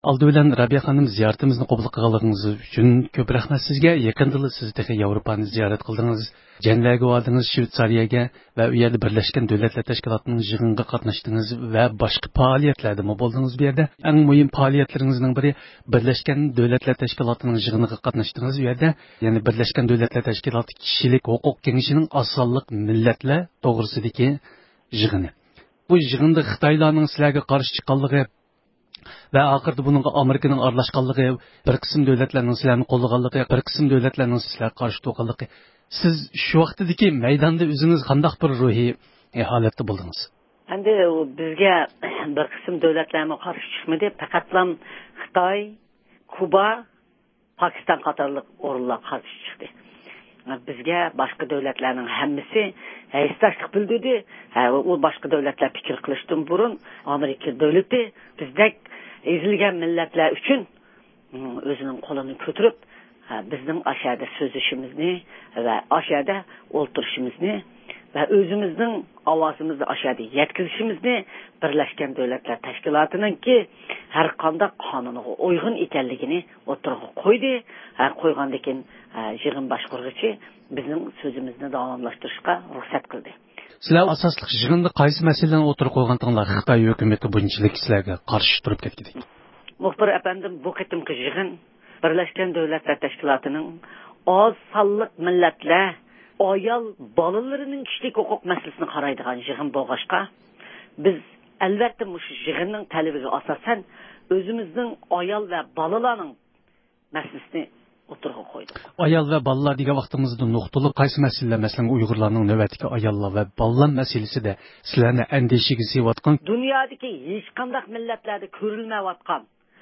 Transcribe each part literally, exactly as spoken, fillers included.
Aldı bilan Rabia xanım ziyoratimizni qabul qilganligingiz uchun ko'p rahmat sizga. Yaqinda siz texi Yevropani ziyorat qildingiz. Jenvaga bordingiz, Shvetsariyaga va u yerda Birlashgan Davlatlar Tashkilotining yig'iniga qatnashdingiz va boshqa faoliyatlarda bo'ldingiz bu yerda. Eng muhim faoliyatlaringizning biri Birlashgan Davlatlar Tashkilotining yig'iniga qatnashdingiz u yerda. Ya'ni Birlashgan Davlatlar Tashkiloti kishilik huquq kengashining asonliq millatlar to'g'risidagi yig'ini. Bu yig'inda Xitoylarning sizlarga qarshi chiqqanligi ve ahırda bunun Amerika'nın aralashganligi, bir qism davlatlarning sizlarni qo'llaganligi, bir qism davlatlarning sizlarga qarshi turganligi. Siz shu vaqtdagi maydonda o'zingiz qanday bir ruhiy holatda bo'ldingiz? Endi bizga bir qism davlatlarga qarshi chiqmadi, faqatlam Xitoy, Kuba, Pokiston qatorliq o'rinlar qarshi chiqdi. Bizga boshqa davlatlarning hammasi hissaslik bildirdi. U boshqa davlatlar fikr qilishdan burun Amerika davlati bizdek ezilgan millatlar uchun o'zining qo'lini ko'tarib, bizning aşağıda so'zishimizni va aşağıda o'ltirishimizni va o'zimizning ovozimizni aşağıda yetkazishimizni Birlashgan Davlatlar Tashkilotininki har qanday qonuniga uyg'un ekanligini o'tirg'a qo'ydi. Har qo'ygandan keyin yig'in boshqaruvchi bizning so'zimizni davomlashtirishga ruxsat qildi. Sizlar asosli yig'inda qaysi masalalarni o'tirib qo'yganinglar Xitoy hukumati bunchalik sizlarga qarshi turib ketdi? Muxbir apandim, bu qitimki yig'in Birlashgan Davlatlar Tashkilotining oz sonli millatlar, ayol bolalarining kishilik huquq masalasini qaraydigan yig'in bo'lg'ashqa, biz albatta mush yig'inning talabiga asosan o'zimizning ayol va bolalarning masalasini o'tirg'a qo'ydik. Ayol va bolalar degan vaqtimizda nuqtali qaysi masalalar, masalan, Uyg'urlarning navbatdagi ayollar va bolalar masalasida sizlarni andishiga sevayotgan, dunyodagi hech qanday millatlarda ko'rilmayotgan,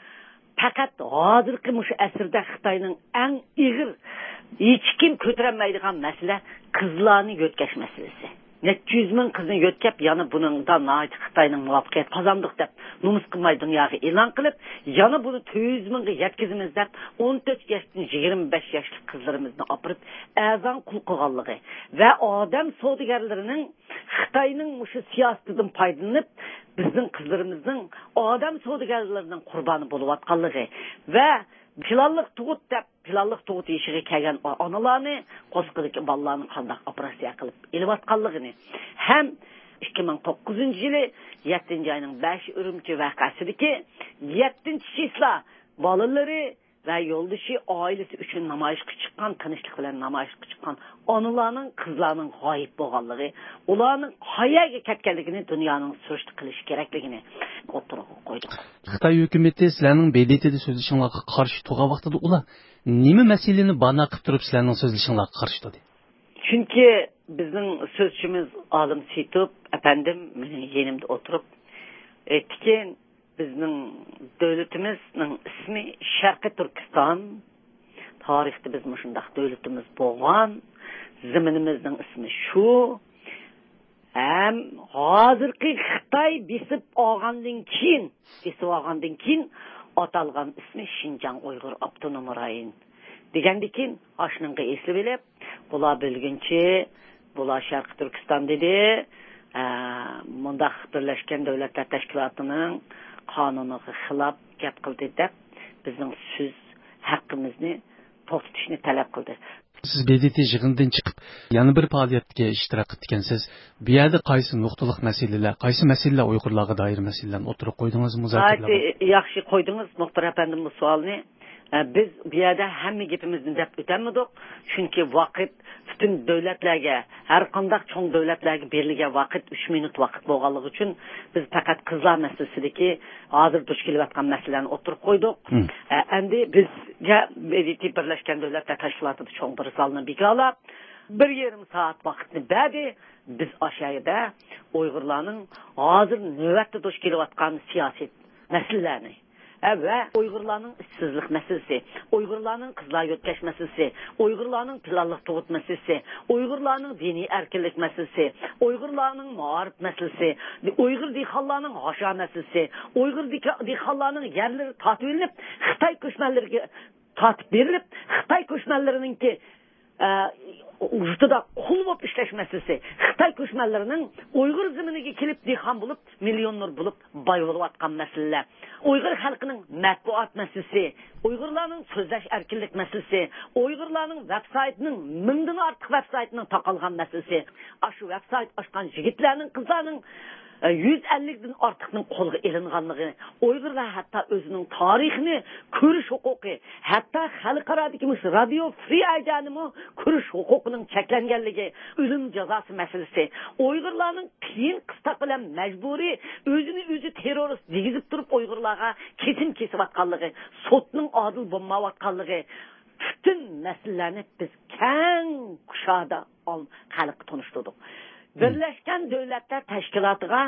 faqat hozirgi mush asrda Xitoyning eng ig'ir, hech kim ko'tarolmaydigan masala qizlarni yo'tkash masalasi. necha yuz ming qizni yo'tkab, yana buning da Xitoyning muvaffaqiyat qozondiq deb numus qilmay dunyoga e'lon qilib, yana buni to'rt yuz mingga yetkazamiz deb o'n to'rt yoshdan yigirma besh yoshli qizlarimizni opirib azon qul qilganligi va odam savdogarlarining Xitoyning shu siyosatidan foydalanib bizning qizlarimizning odam savdogarlarining qurboni bo'layotganligi va planliq tug'ut deb planliq tug'ut yeshiga kelgan onalarni qo'sqidagi bolalarni qanday operatsiya qilib elayotganligini ham ikki ming to'qqizinchi yili yettinchi oyning beshi Urumchi vaqasidagi yettinchi shishlar bolalari va yo'ldoshi oilasi uchun namoyishga chiqqan, tinchlik bilan namoyishga chiqqan onalarning, qizlarning g'oyib bo'lganligi, ularning qayaga ketganligini dunyoning surishti qilish kerakligini o'tirg'a qo'ydik. Xitoy hukumati sizlarning B D T'da so'zlashinglarga qarshi turgan vaqtida ular nima masalani bana qilib turib sizlarning so'zlashinglarga qarshi turdi? Chunki bizning so'zchimiz Olim Situb apandim mening yenimda o'tirib aytdiki, bizning davlatimizning ismi Sharqi Turkiston. Tarixda biz shunday davlatimiz bo'lgan. Zaminimizning ismi shu. Ham hozirgi Xitoy besib olgandan keyin, besib olgandan keyin atalgan ismi Xinjiang Uyg'ur Avtonom rayon. Degandan keyin ashninga esli bilib, bular bilguncha bular Sharqi Turkiston dedi. Mundaq Birlashgan Davlatlar Tashkilotining qonuniga xilof gap qildi deb bizning so'z haqqimizni to'xtatishni talab qildi. Siz B D T yig'inidan chiqib, yana bir faoliyatga ishtirok etgansiz. Bu yerda qaysi nuqtaliq masalalar, qaysi masalalar Uyg'urlarga doir masalalarni o'tirib qo'ydingiz, muzokaralar? Yaxshi qo'ydingiz, muxbir apandim bu savolni. Biz bu yerda hamma gapimizni deb o'tamidik, chunki vaqt butun davlatlarga, har qanday cho'ng davlatlarga berilgan vaqt uch minut vaqt bo'lganligi uchun biz faqat qizlar masalasidagi hozir duch kelayotgan masalalarni o'tirib qo'ydik. Endi bizga B D T Birlashgan Davlatlar Tashkilotida cho'ng bir zalni begalab bir yarim soat vaqtni berdi. Biz aşağıda Uyg'urlarning hozir navbatda duch kelayotgan siyosiy masalalarni ve Uyg'urlarning işsizlik meselesi, Uyg'urlarning qizlar yo'tkash meselesi, Uyg'urlarning planliq tug'ut meselesi, Uyg'urlarning diniy erkinlik meselesi, Uyg'urlarning ma'arif meselesi, Uyg'ur dehqonlarning g'asha meselesi, Uyg'ur dehqonlarning yerlari tatib olinib, Xitoy ko'chmanlariga tatib berilib, Xitoy ko'chmanlarininki ustida qul bo'lib ishlash masalasi. Xitoy ko'chmanlarining Uyg'ur zaminiga kelib dehqon bo'lib, millionlar bo'lib boy bo'layotgan masalalar. Uyg'ur xalqining matbuot masalasi, Uyg'urlarning so'zlash erkinlik masalasi, Uyg'urlarning veb-saytining mingdan ortiq veb-saytining taqalgan masalasi. Shu veb-sayt ochgan yigitlarning, qizlarning yüz ellikdan ortiqning qo'lga ilinganligi, Uyg'urlar hatto o'zining tarixini ko'rish huquqi, hatto xalqarodagi radio free ajanimi ko'rish huquqining cheklanganligi, o'lim jazosi masalasi, Uyg'urlarning qiyin qisqa bilan majburiy o'zini o'zi terrorist degizib turib Uyg'urlarga kesim kesayotganligi, sotning adil bo'lmayotganligi, bütün masalalarni biz keng qushada ol xalq tunishtirdik. Birleşken Devletler Teşkilatı'na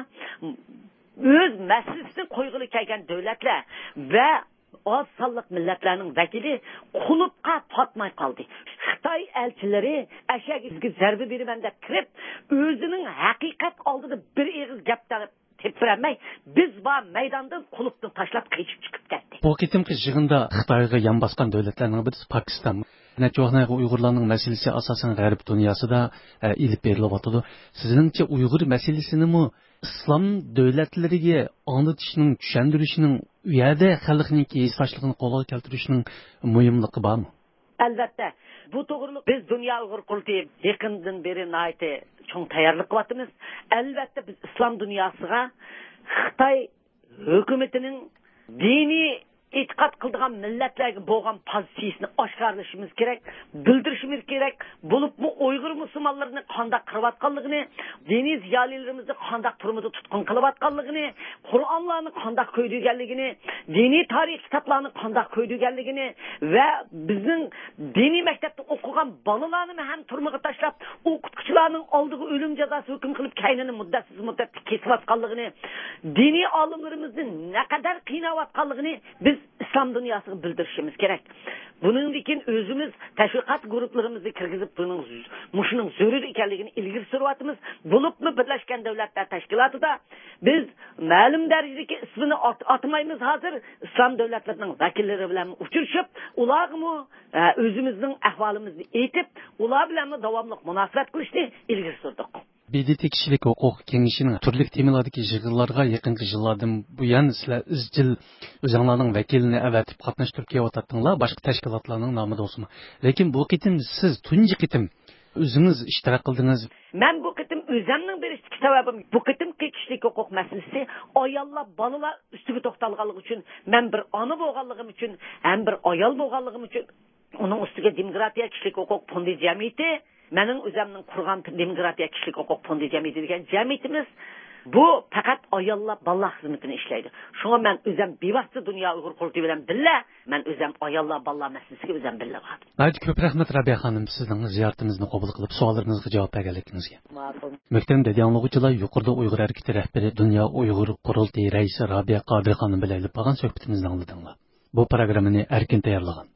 öz meselesini koygulu kelgen devletler ve az sallık milletlerinin vekili kulupka patmay kaldı. Xitay elçileri eşek izgi zerbi biri bende kirip özünün hakikat aldığı bir eğiz gaptarıp tepkilenmey biz var meydandan kuluptan taşlap kıyıp çıkıp geldi. Bu ketimki jığında Xitayga yan baskan devletlerinin birisi Pakistan. Nechog'nayga Uyg'urlarning masalasi asosan g'arb dunyosida e, ilib berilyapti. Sizningcha Uyg'ur masalasini mi islom davlatlariga anlatishning, tushuntirishning, u yerda xalqning hissashligini qo'lga keltirishning muhimligi bormi? Albatta. Bu to'g'riliq biz Dunyo Uyg'ur qurultiyi yaqindan beri nayte cho'ng tayyorlik qilyapmiz. Albatta biz islom dunyosiga Xitoy hukumatining diniy e'tiqod qildigan millatlarga bo'lgan pozitsiyasini oshkorlashimiz kerak, bildirishimiz kerak. Bo'libmi Uyg'ur musulmonlarini qanday qirayotganligini, diniy ziyolilarimizni qanday turmada tutqun qilayotganligini, Qur'onlarni qanday qo'ydiganligini, diniy tarix kitoblarini qanday qo'ydiganligini va bizning diniy maktabda o'qigan bolalarni ham turmaga tashlab, o'qituvchilarning oldiga o'lim jazosi hukm qilib kaynini muddatsiz muddatga kesayotganligini, diniy olimlarimizning naqadar qiynayotganligini biz İslam dünyasını bildirishimiz kerak. Bunun için özümüz teşviqat gruplarımızı kirgizib bunun muşunun zörür ekanligini ilgiri suryapmiz. Bulupmu Birleşken Devletler Teşkilatı'da biz ma'lum darajadagi ismini atmaymiz hazır. İslam devletlerinin vakilleri bilan uchrashib, ularga özümüzün ahvolimizni aytib, ular bilan davomli munosabat qilishni ilgiri surdik. B D T kishilik huquq kengashining turli temalardagi yig'inlarga yaqinqi yillardan buyon sizlar izchil o'zinglarning vakilini avatib qatnashtirib kelyapsizlar, boshqa tashkilotlarning nomida bo'lsin. Lekin bu qitim siz tunji qitim o'zingiz ishtirok qildingiz. Men bu qitim o'zimning berishlik sababim bu qitim kishilik huquq masalasi ayollar, bolalar ustiga to'xtalganligi uchun, men bir ona bo'lganligim uchun, ham bir ayol bo'lganligim uchun, uning ustiga demokratiya kishilik huquq fondi jamiyati, mening o'zimning qurgan demokratiya kishilik huquq fondi jamiyati degan jamiyatimiz bu faqat ayollar balla xizmatini ishlaydi. Shunga men o'zim bevosita Dunyo Uyg'ur qurultiyi bilan birga, men o'zim ayollar balla masalasiga o'zim birga bordim. Haydi ko'p rahmat Rabiya xonim, sizning ziyoratimizni qabul qilib, savollaringizga javob berganligingizga. Maktabda yanglag'uvchilar yuqorida Uyg'ur harakati rahbari Dunyo Uyg'ur qurultiyi raisi Rabiya Qodir xonim bilan olib bo'lgan suhbatimizni angladinglar. Bu programmani erkin tayyorlagan